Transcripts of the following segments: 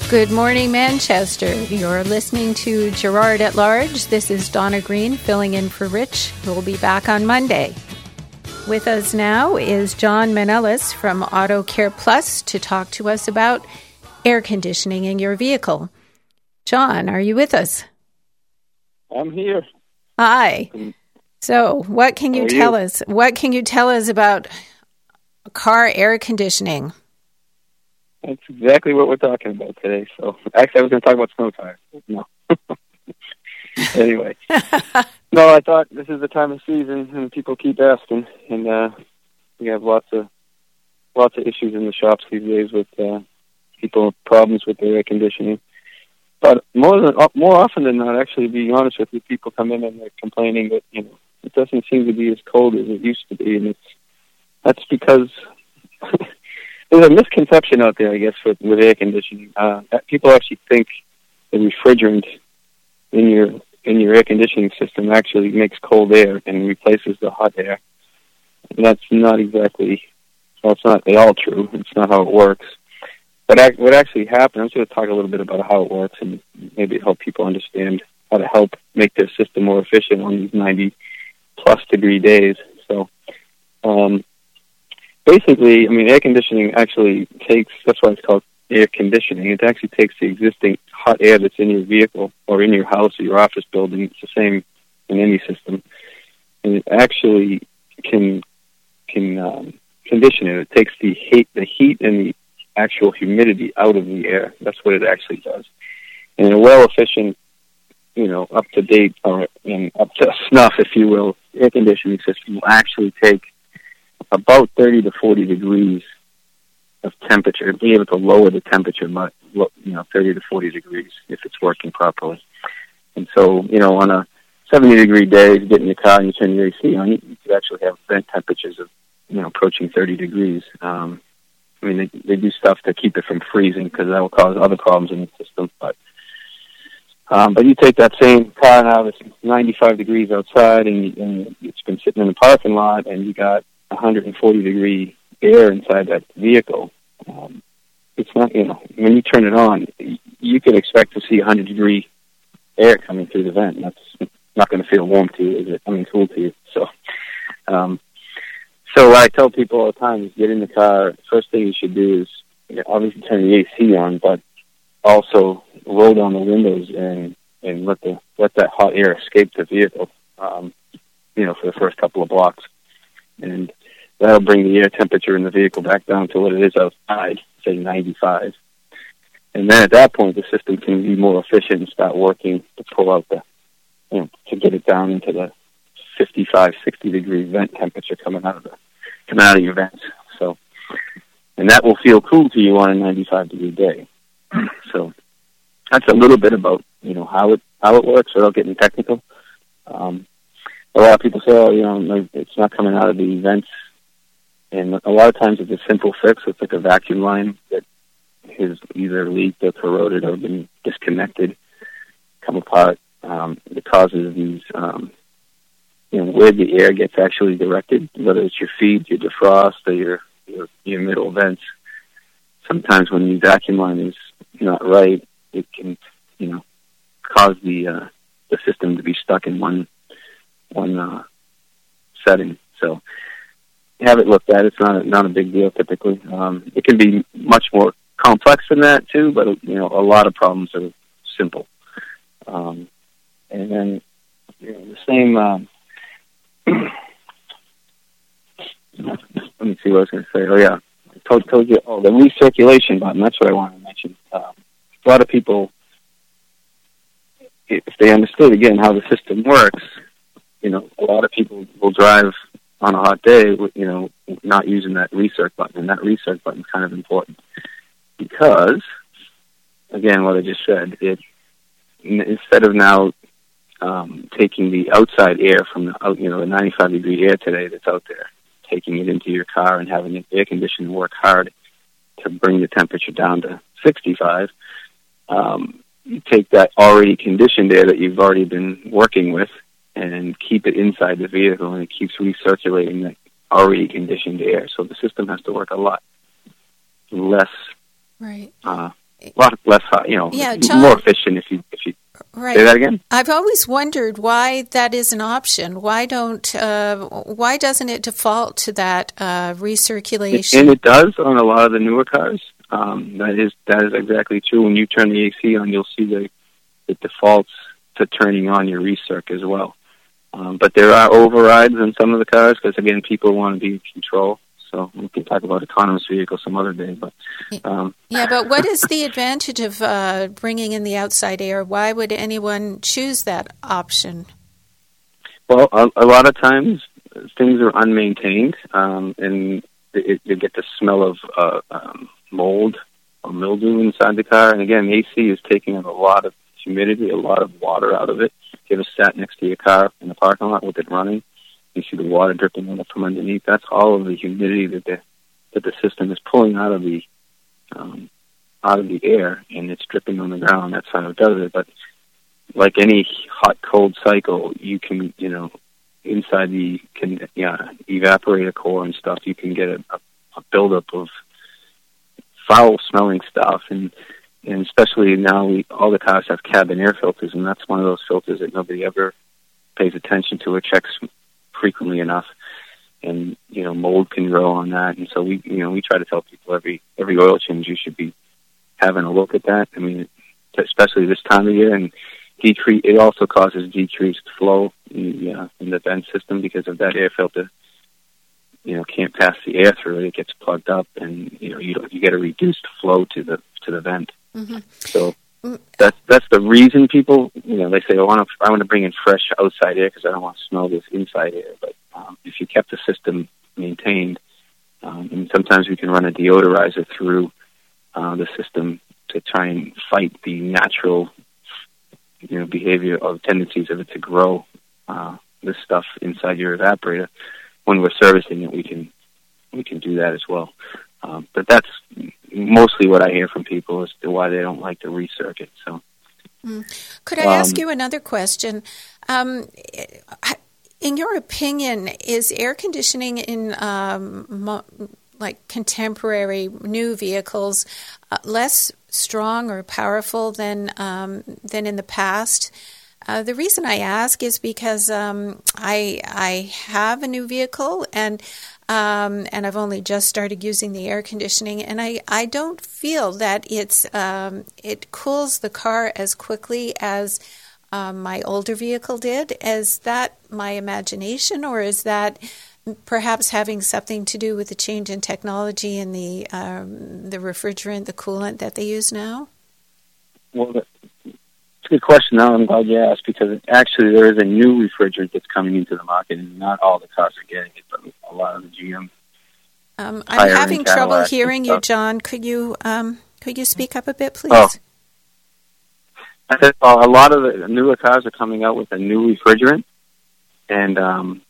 Good morning, Manchester. You're listening to Gerard at Large. This is Donna Green filling in for Rich, who will be back on Monday. With us now is John Manellis from Auto Care Plus to talk to us about air conditioning in your vehicle. John, are you with us? I'm here. Hi. So, what can you tell us? What can you tell us about car air conditioning? That's exactly what we're talking about today. So, actually, I was going to talk about snow tires. No. Anyway. No, I thought this is the time of season, and people keep asking, and we have lots of issues in the shops these days with people problems with their air conditioning. But more often than not, actually, to be honest with you, people come in and they're complaining that it doesn't seem to be as cold as it used to be, and that's because there's a misconception out there, I guess, with air conditioning. That people actually think the refrigerant in your air conditioning system actually makes cold air and replaces the hot air. And that's not exactly, well, it's not at all true. It's not how it works. But what actually happened, I'm just going to talk a little bit about how it works and maybe help people understand how to help make their system more efficient on these 90-plus degree days. So, basically, air conditioning actually takes, that's why it's called air conditioning. It actually takes the existing hot air that's in your vehicle or in your house or your office building. It's the same in any system. And it actually can condition it. It takes the heat and the actual humidity out of the air. That's what it actually does. And a well-efficient, up to date or up to snuff, if you will, air conditioning system will actually take about 30 to 40 degrees of temperature, be able to lower the temperature, 30 to 40 degrees if it's working properly. And so, on a 70-degree day, you get in your car and you turn your AC on, you could actually have vent temperatures of, approaching 30 degrees. They do stuff to keep it from freezing because that will cause other problems in the system. But you take that same car now that's 95 degrees outside and it's been sitting in the parking lot and you got 140-degree air inside that vehicle. It's not, when you turn it on, you can expect to see 100-degree air coming through the vent. That's not going to feel warm to you, is it? Cool to you. So what I tell people all the time is get in the car. First thing you should do is obviously turn the AC on, but also roll down the windows and let that hot air escape the vehicle, for the first couple of blocks. And that'll bring the air temperature in the vehicle back down to what it is outside, say 95. And then at that point, the system can be more efficient and start working to pull out to get it down into the 55, 60-degree vent temperature coming out of your vents. So, and that will feel cool to you on a 95-degree day. So that's a little bit about, how it works without getting technical. A lot of people say, it's not coming out of the vents. And a lot of times it's a simple fix. It's like a vacuum line that has either leaked or corroded or been disconnected, come apart. It causes these, where the air gets actually directed, whether it's your feed, your defrost, or your middle vents. Sometimes when the vacuum line is not right, it can, cause the system to be stuck in one setting. So have it looked at. It's not a big deal typically. It can be much more complex than that too, but a lot of problems are simple. And then the same. Let me see what I was going to say. Oh yeah, I told you. Oh, the recirculation button. That's what I wanted to mention. A lot of people, if they understood again how the system works, a lot of people will drive on a hot day, not using that recirc button. And that recirc button is kind of important because, again, what I just said, instead of now taking the outside air from the 95-degree air today that's out there, taking it into your car and having the air conditioning work hard to bring the temperature down to 65, you take that already conditioned air that you've already been working with and keep it inside the vehicle, and it keeps recirculating that already conditioned air. So the system has to work a lot less, right? a lot less hot, John, more efficient if you right. Say that again? I've always wondered why that is an option. Why doesn't it default to that recirculation? And it does on a lot of the newer cars. That is exactly true. When you turn the AC on, you'll see that it defaults to turning on your recirc as well. But there are overrides in some of the cars because, again, people want to be in control. So we can talk about autonomous vehicles some other day. But but what is the advantage of bringing in the outside air? Why would anyone choose that option? Well, a lot of times things are unmaintained, and you get the smell of mold or mildew inside the car. And again, AC is taking a lot of humidity, a lot of water out of it. If you ever sat next to your car in the parking lot with it running, you see the water dripping on it from underneath. That's all of the humidity that the system is pulling out of the air, and it's dripping on the ground. That's how it does it. But like any hot-cold cycle, you can, inside the evaporator core and stuff, you can get a buildup of foul-smelling stuff, and especially now all the cars have cabin air filters, and that's one of those filters that nobody ever pays attention to or checks frequently enough, and mold can grow on that. And so we try to tell people every oil change you should be having a look at that. I mean, especially this time of year, and it also causes decreased flow in the vent system because of that air filter. Can't pass the air through it; it gets plugged up, and you get a reduced flow to the vent. Mm-hmm. So that's the reason people they say I want to bring in fresh outside air because I don't want to smell this inside air. But if you kept the system maintained, and sometimes we can run a deodorizer through the system to try and fight the natural behavior of tendencies of it to grow this stuff inside your evaporator. When we're servicing it, we can do that as well. But that's mostly what I hear from people as to why they don't like to recircuit. So, could I ask you another question? In your opinion, is air conditioning in contemporary new vehicles less strong or powerful than in the past? The reason I ask is because I have a new vehicle and I've only just started using the air conditioning, and I don't feel that it cools the car as quickly as my older vehicle did. Is that my imagination, or is that perhaps having something to do with the change in technology and the refrigerant, the coolant that they use now? Well, it's a good question. Now I'm glad you asked, because actually there is a new refrigerant that's coming into the market, and not all the cars are getting it, but a lot of the GM. I'm having trouble hearing you, John. Could you speak up a bit, please? Oh. I said a lot of the newer cars are coming out with a new refrigerant, and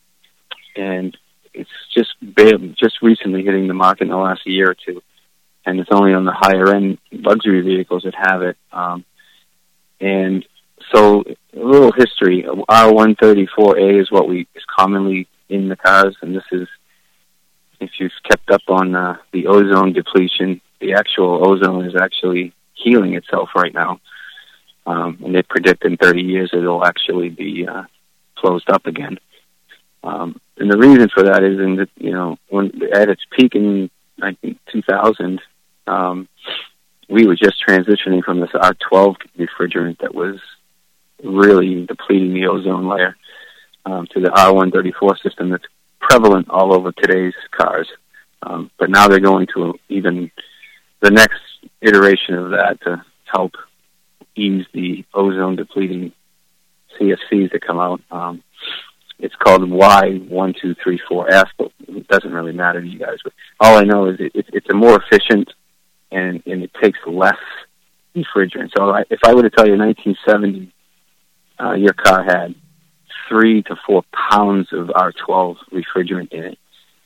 it's just recently hitting the market in the last year or two, and it's only on the higher end luxury vehicles that have it. And so, a little history: R134A is what is commonly in the cars, and this is, if you've kept up on the ozone depletion, the actual ozone is actually healing itself right now. And they predict in 30 years it'll actually be closed up again. And the reason for that is when at its peak in 2000, we were just transitioning from this R12 refrigerant that was really depleting the ozone layer to the R134 system that's prevalent all over today's cars. But now they're going to even the next iteration of that to help ease the ozone depleting CFCs that come out. It's called Y1234F, but it doesn't really matter to you guys. But all I know is it's a more efficient and it takes less refrigerant. So if I were to tell you 1970, your car had 3 to 4 pounds of R12 refrigerant in it,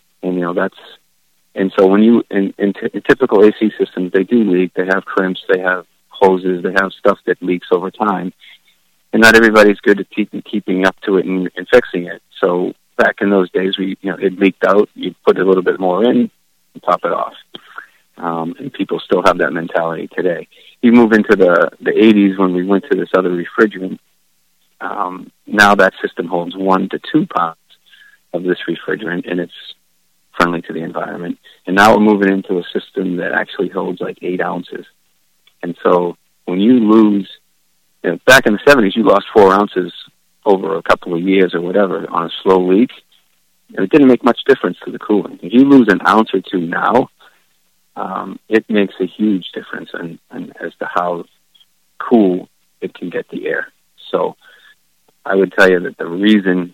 and so when you in typical AC systems, they do leak. They have crimps. They have hoses. They have stuff that leaks over time, and not everybody's good at keeping up to it and fixing it. So back in those days, it leaked out. You put a little bit more in, and top it off. and people still have that mentality today. You move into the 80s when we went to this other refrigerant. Now that system holds 1 to 2 pounds of this refrigerant, and it's friendly to the environment. And now we're moving into a system that actually holds like 8 ounces. And so when you lose, back in the 70s, you lost 4 ounces over a couple of years or whatever on a slow leak. It didn't make much difference to the cooling. If you lose an ounce or 2 now, it makes a huge difference in as to how cool it can get the air. So I would tell you that the reason,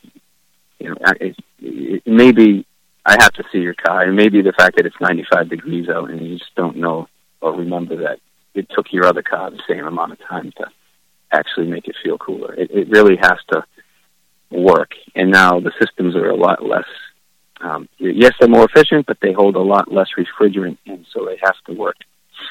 it may be, I have to see your car. It may be the fact that it's 95 degrees out and you just don't know or remember that it took your other car the same amount of time to actually make it feel cooler. It really has to work. And now the systems are a lot less, yes, they're more efficient, but they hold a lot less refrigerant, and so they have to work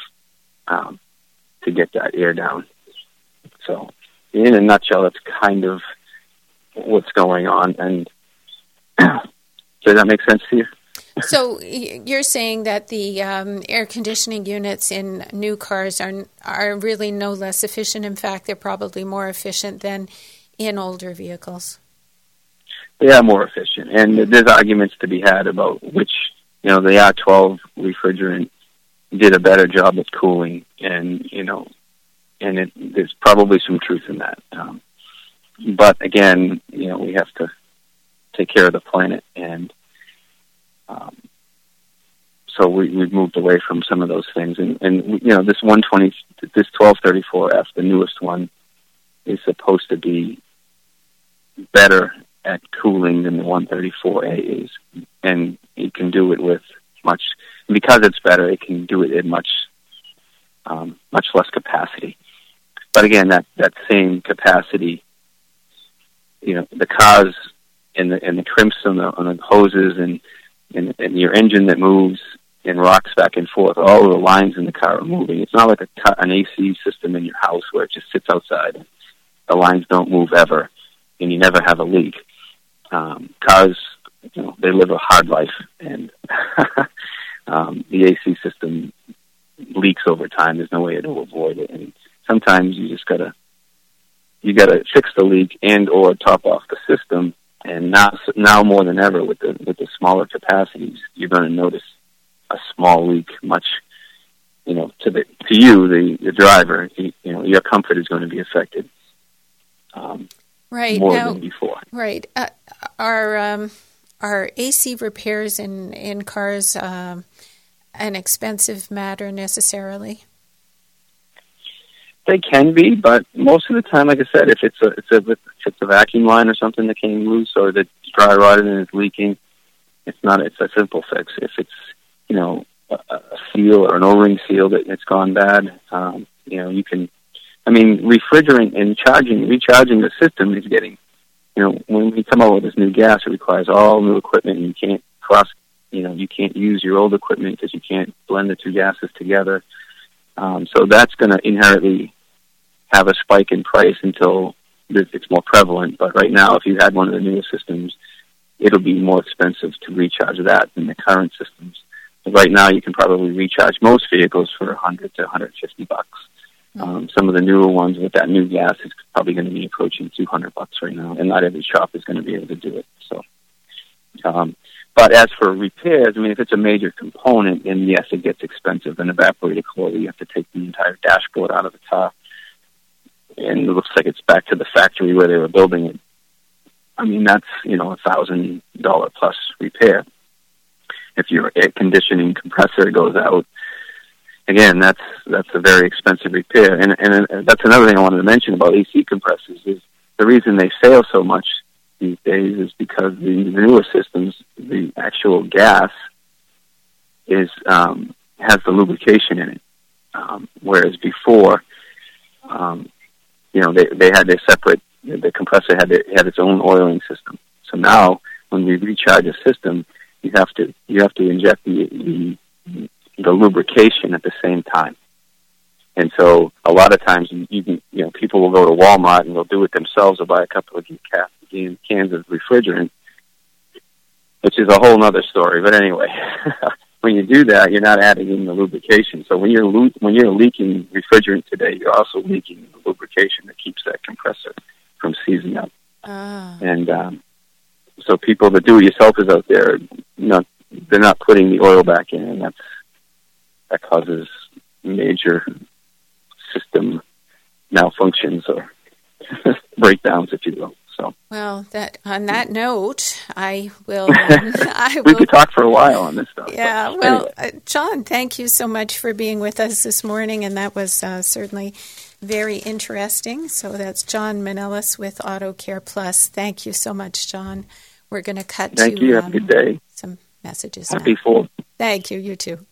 to get that air down. So in a nutshell, that's kind of what's going on. And does that make sense to you? So you're saying that the air conditioning units in new cars are really no less efficient. In fact, they're probably more efficient than in older vehicles. They are more efficient, and there's arguments to be had about which, the R12 refrigerant did a better job of cooling, and there's probably some truth in that. But again, we have to take care of the planet, and so we've moved away from some of those things. And this 120, this 1234F, the newest one, is supposed to be better at cooling than the 134A is, and it can do it with because it's better, it can do it at much less capacity. But again, that same capacity, the cars and the crimps on the hoses and your engine that moves and rocks back and forth, all of the lines in the car are moving. It's not like an AC system in your house where it just sits outside. The lines don't move ever, and you never have a leak. Cars, they live a hard life, and the AC system leaks over time. There's no way to avoid it, and sometimes you just gotta fix the leak and or top off the system. And now more than ever, with the smaller capacities, you're going to notice a small leak much, to you, the driver, your comfort is going to be affected. Right. More than before. Right. Are AC repairs in cars an expensive matter necessarily? They can be, but most of the time, like I said, if it's a vacuum line or something that came loose, or the dry rotted and it's leaking, it's a simple fix. If it's a seal or an O-ring seal that's gone bad, you can. Refrigerant and recharging the system is getting. When we come out with this new gas, it requires all new equipment, and you can't you can't use your old equipment because you can't blend the two gases together. So that's going to inherently have a spike in price until it's more prevalent. But right now, if you had one of the newer systems, it'll be more expensive to recharge that than the current systems. But right now, you can probably recharge most vehicles for $100 to $150. Some of the newer ones with that new gas is probably going to be approaching $200 right now, and not every shop is going to be able to do it. So, but as for repairs, if it's a major component, then yes, it gets expensive. An evaporator coil, you have to take the entire dashboard out of the car, and it looks like it's back to the factory where they were building it. That's $1,000 plus repair. If your air conditioning compressor goes out, again, that's a very expensive repair. And that's another thing I wanted to mention about AC compressors is the reason they fail so much these days is because the newer systems, the actual gas has the lubrication in it, whereas before, they had their separate. The compressor had its own oiling system. So now, when we recharge a system, you have to inject the lubrication at the same time. And so a lot of times people will go to Walmart and they'll do it themselves or buy a couple of cans of refrigerant, which is a whole other story. But anyway, when you do that, you're not adding in the lubrication. So when you're leaking refrigerant today, you're also leaking the lubrication that keeps that compressor from seizing up. And so people, the do-it-yourselfers out there, they're not putting the oil back in, and that causes major system malfunctions or breakdowns, if you will. So, well, on that note, I will. We could talk for a while on this stuff. Yeah. Well, anyway. John, thank you so much for being with us this morning, and that was certainly very interesting. So that's John Manelis with AutoCare Plus. Thank you so much, John. We're going to cut. Thank you. Have a good day. Some messages. Happy Fall. Thank you. You too.